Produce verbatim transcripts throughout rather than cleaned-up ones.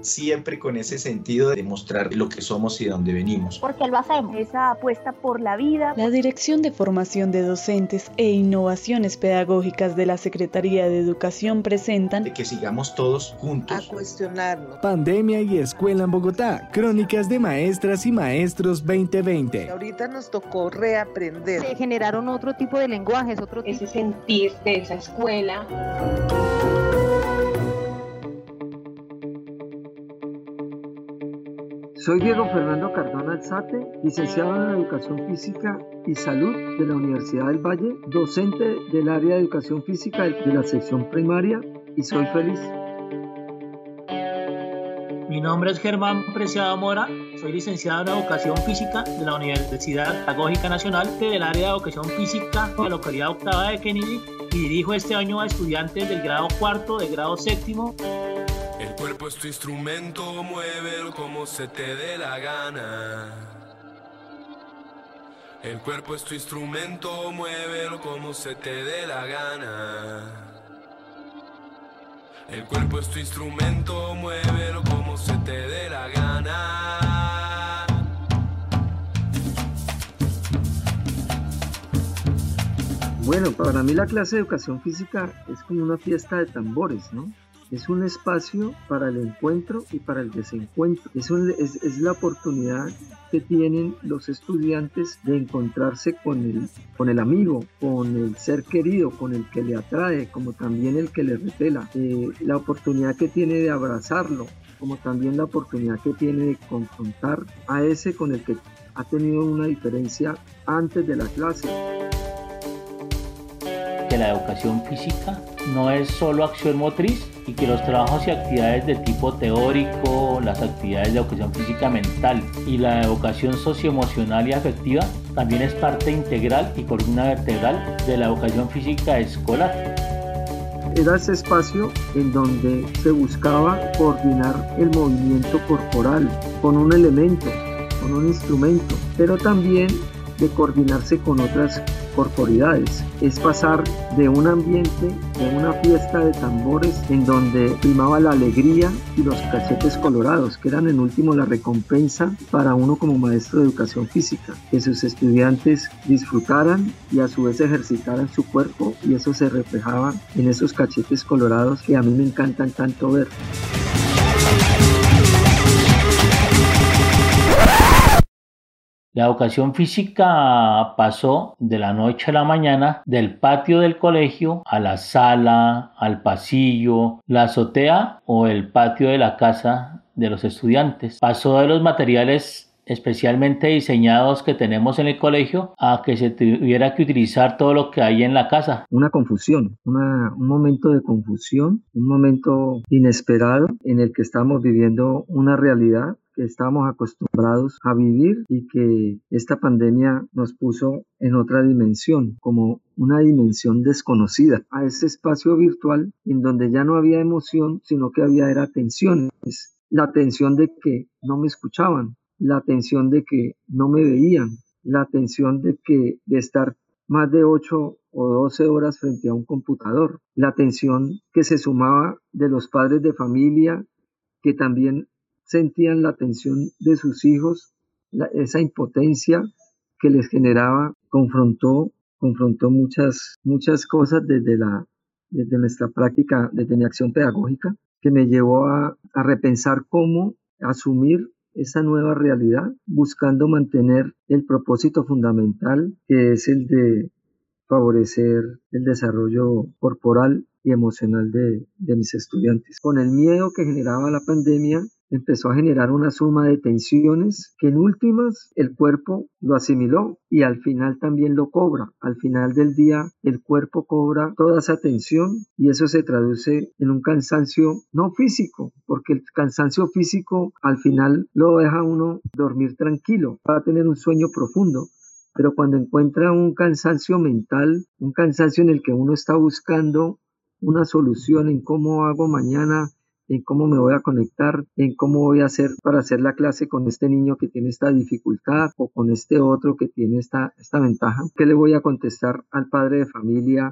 siempre con ese sentido de mostrar lo que somos y de dónde venimos. Porque lo hacemos, esa apuesta por la vida. La Dirección de Formación de Docentes e Innovaciones Pedagógicas de la Secretaría de Educación presentan de que sigamos todos juntos a cuestionarnos. Pandemia y escuela en Bogotá, crónicas de maestras y maestros veinte veinte. Ahorita nos tocó reaprender. Se generaron otro tipo de lenguajes, otro tipo ese sentir de esa escuela. Soy Diego Fernando Cardona Alzate, licenciado en Educación Física y Salud de la Universidad del Valle, docente del área de Educación Física de la sección primaria y soy feliz. Mi nombre es Germán Preciado Mora, soy licenciado en Educación Física de la Universidad Pedagógica Nacional del área de Educación Física de la localidad octava de Kennedy y dirijo este año a estudiantes del grado cuarto, del grado séptimo. El cuerpo es tu instrumento, muévelo como se te dé la gana. El cuerpo es tu instrumento, muévelo como se te dé la gana. El cuerpo es tu instrumento, muévelo como se te dé la gana. Bueno, para mí la clase de educación física es como una fiesta de tambores, ¿no? Es un espacio para el encuentro y para el desencuentro. Es, un, es, es la oportunidad que tienen los estudiantes de encontrarse con el, con el amigo, con el ser querido, con el que le atrae, como también el que le repela. Eh, la oportunidad que tiene de abrazarlo, como también la oportunidad que tiene de confrontar a ese con el que ha tenido una diferencia antes de la clase. Que la educación física no es solo acción motriz y que los trabajos y actividades de tipo teórico, las actividades de educación física mental y la educación socioemocional y afectiva también es parte integral y columna vertebral de la educación física escolar. Era ese espacio en donde se buscaba coordinar el movimiento corporal con un elemento, con un instrumento, pero también de coordinarse con otras corporidades. Es pasar de un ambiente, de una fiesta de tambores en donde primaba la alegría y los cachetes colorados, que eran en último la recompensa para uno como maestro de educación física, que sus estudiantes disfrutaran y a su vez ejercitaran su cuerpo, y eso se reflejaba en esos cachetes colorados que a mí me encantan tanto ver. La educación física pasó de la noche a la mañana del patio del colegio a la sala, al pasillo, la azotea o el patio de la casa de los estudiantes. Pasó de los materiales especialmente diseñados que tenemos en el colegio a que se tuviera que utilizar todo lo que hay en la casa. Una confusión, una, un momento de confusión, un momento inesperado en el que estamos viviendo una realidad que estábamos acostumbrados a vivir y que esta pandemia nos puso en otra dimensión, como una dimensión desconocida, a ese espacio virtual en donde ya no había emoción, sino que había era tensiones, la tensión de que no me escuchaban, la tensión de que no me veían, la tensión de que de estar más de ocho o doce horas frente a un computador, la tensión que se sumaba de los padres de familia que también sentían la tensión de sus hijos, la, esa impotencia que les generaba, confrontó, confrontó muchas, muchas cosas desde, la, desde nuestra práctica, desde mi acción pedagógica, que me llevó a, a repensar cómo asumir esa nueva realidad, buscando mantener el propósito fundamental, que es el de favorecer el desarrollo corporal y emocional de, de mis estudiantes. Con el miedo que generaba la pandemia, empezó a generar una suma de tensiones que en últimas el cuerpo lo asimiló y al final también lo cobra. Al final del día el cuerpo cobra toda esa tensión y eso se traduce en un cansancio no físico, porque el cansancio físico al final lo deja uno dormir tranquilo, va a tener un sueño profundo. Pero cuando encuentra un cansancio mental, un cansancio en el que uno está buscando una solución en cómo hago mañana, en cómo me voy a conectar, en cómo voy a hacer para hacer la clase con este niño que tiene esta dificultad o con este otro que tiene esta, esta ventaja. ¿Qué le voy a contestar al padre de familia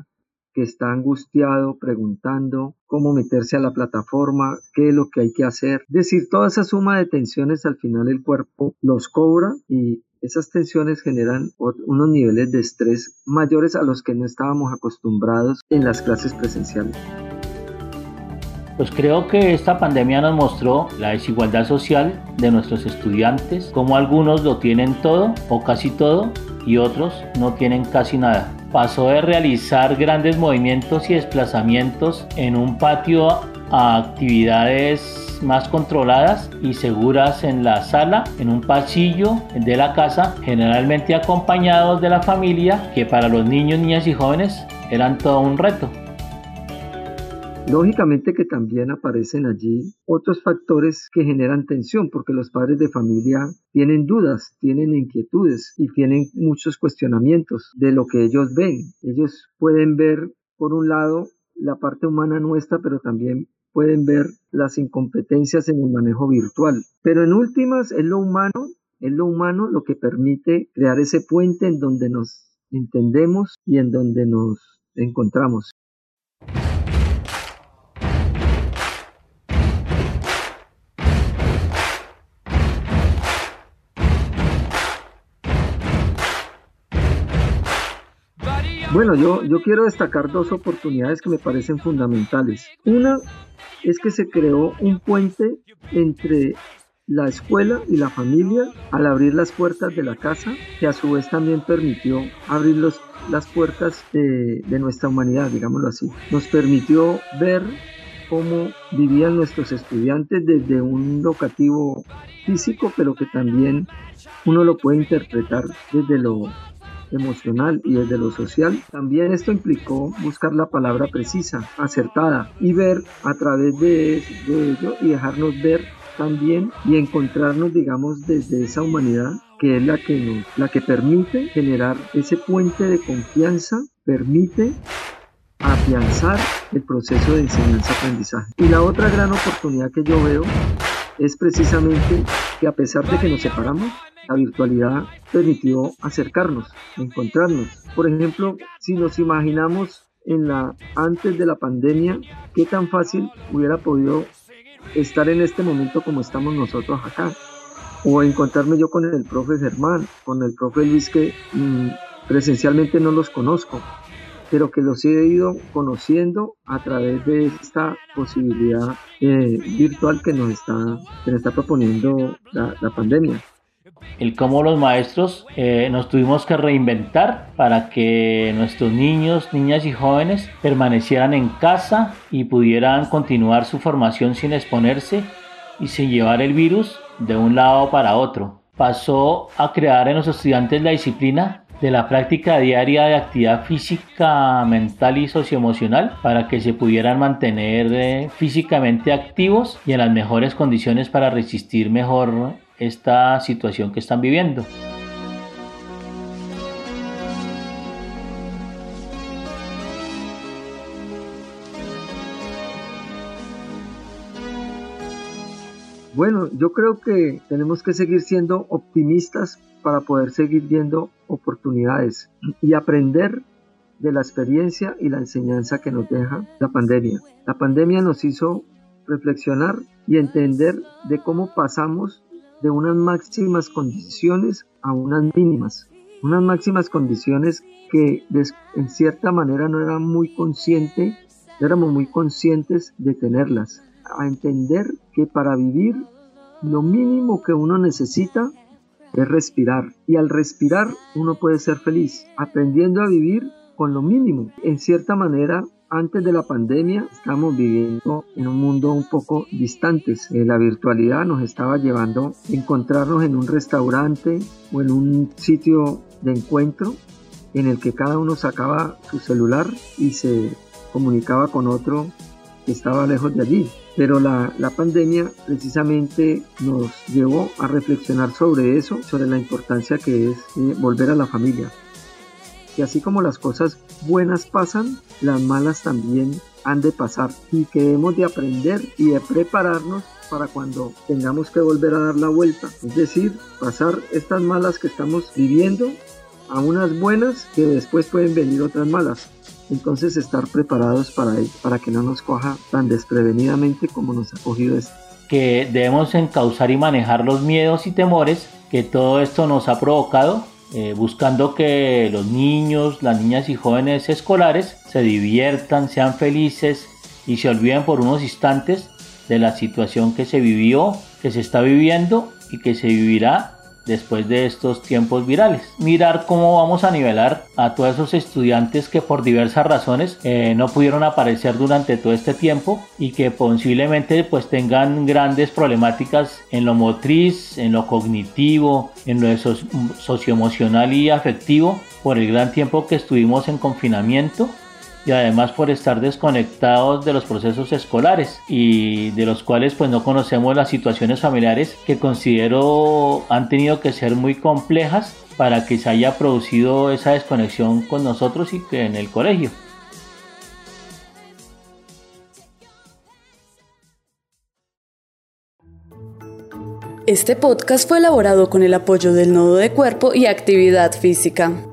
que está angustiado, preguntando cómo meterse a la plataforma, qué es lo que hay que hacer. Es decir, toda esa suma de tensiones al final el cuerpo los cobra y esas tensiones generan unos niveles de estrés mayores a los que no estábamos acostumbrados en las clases presenciales. Pues creo que esta pandemia nos mostró la desigualdad social de nuestros estudiantes, cómo algunos lo tienen todo o casi todo y otros no tienen casi nada. Pasó de realizar grandes movimientos y desplazamientos en un patio a actividades más controladas y seguras en la sala, en un pasillo de la casa, generalmente acompañados de la familia, que para los niños, niñas y jóvenes eran todo un reto. Lógicamente que también aparecen allí otros factores que generan tensión, porque los padres de familia tienen dudas, tienen inquietudes y tienen muchos cuestionamientos de lo que ellos ven. Ellos pueden ver, por un lado, la parte humana nuestra, pero también pueden ver las incompetencias en el manejo virtual. Pero en últimas, es lo humano, es lo humano lo que permite crear ese puente en donde nos entendemos y en donde nos encontramos. Bueno, yo, yo quiero destacar dos oportunidades que me parecen fundamentales. Una es que se creó un puente entre la escuela y la familia al abrir las puertas de la casa, que a su vez también permitió abrir los, las puertas de, de nuestra humanidad, digámoslo así. Nos permitió ver cómo vivían nuestros estudiantes desde un locativo físico, pero que también uno lo puede interpretar desde lo emocional y desde lo social. También esto implicó buscar la palabra precisa, acertada, y ver a través de, de ello y dejarnos ver también y encontrarnos, digamos, desde esa humanidad que es la que nos, la que permite generar ese puente de confianza, permite afianzar el proceso de enseñanza-aprendizaje. Y la otra gran oportunidad que yo veo es precisamente que, a pesar de que nos separamos, la virtualidad permitió acercarnos, encontrarnos. Por ejemplo, si nos imaginamos en la, antes de la pandemia, qué tan fácil hubiera podido estar en este momento como estamos nosotros acá, o encontrarme yo con el profe Germán, con el profe Luis, que mmm, presencialmente no los conozco, pero que los he ido conociendo a través de esta posibilidad eh, virtual que nos está, que nos está proponiendo la, la pandemia. El cómo los maestros eh, nos tuvimos que reinventar para que nuestros niños, niñas y jóvenes permanecieran en casa y pudieran continuar su formación sin exponerse y sin llevar el virus de un lado para otro. Pasó a crear en los estudiantes la disciplina de la práctica diaria de actividad física, mental y socioemocional para que se pudieran mantener eh, físicamente activos y en las mejores condiciones para resistir mejor esta situación que están viviendo. Bueno, yo creo que tenemos que seguir siendo optimistas para poder seguir viendo oportunidades y aprender de la experiencia y la enseñanza que nos deja la pandemia. La pandemia nos hizo reflexionar y entender de cómo pasamos de unas máximas condiciones a unas mínimas, unas máximas condiciones que en cierta manera no eran muy conscientes, no éramos muy conscientes de tenerlas, a entender que para vivir lo mínimo que uno necesita es respirar, y al respirar uno puede ser feliz, aprendiendo a vivir con lo mínimo. En cierta manera, antes de la pandemia estamos viviendo en un mundo un poco distantes. Eh, la virtualidad nos estaba llevando a encontrarnos en un restaurante o en un sitio de encuentro en el que cada uno sacaba su celular y se comunicaba con otro que estaba lejos de allí. Pero la, la pandemia precisamente nos llevó a reflexionar sobre eso, sobre la importancia que es eh, volver a la familia. Y así como las cosas buenas pasan, las malas también han de pasar, y que debemos de aprender y de prepararnos para cuando tengamos que volver a dar la vuelta, es decir, pasar estas malas que estamos viviendo a unas buenas, que después pueden venir otras malas. entonces estar preparados para ello, para que no nos coja tan desprevenidamente como nos ha cogido esto. Que debemos encauzar y manejar los miedos y temores que todo esto nos ha provocado, eh, buscando que los niños, las niñas y jóvenes escolares se diviertan, sean felices y se olviden por unos instantes de la situación que se vivió, que se está viviendo y que se vivirá después de estos tiempos virales. Mirar cómo vamos a nivelar a todos esos estudiantes que por diversas razones eh, no pudieron aparecer durante todo este tiempo y que posiblemente pues tengan grandes problemáticas en lo motriz, en lo cognitivo, en lo so- socioemocional y afectivo por el gran tiempo que estuvimos en confinamiento y además por estar desconectados de los procesos escolares y de los cuales pues no conocemos las situaciones familiares que considero han tenido que ser muy complejas para que se haya producido esa desconexión con nosotros y que en el colegio. Este podcast fue elaborado con el apoyo del Nodo de Cuerpo y Actividad Física.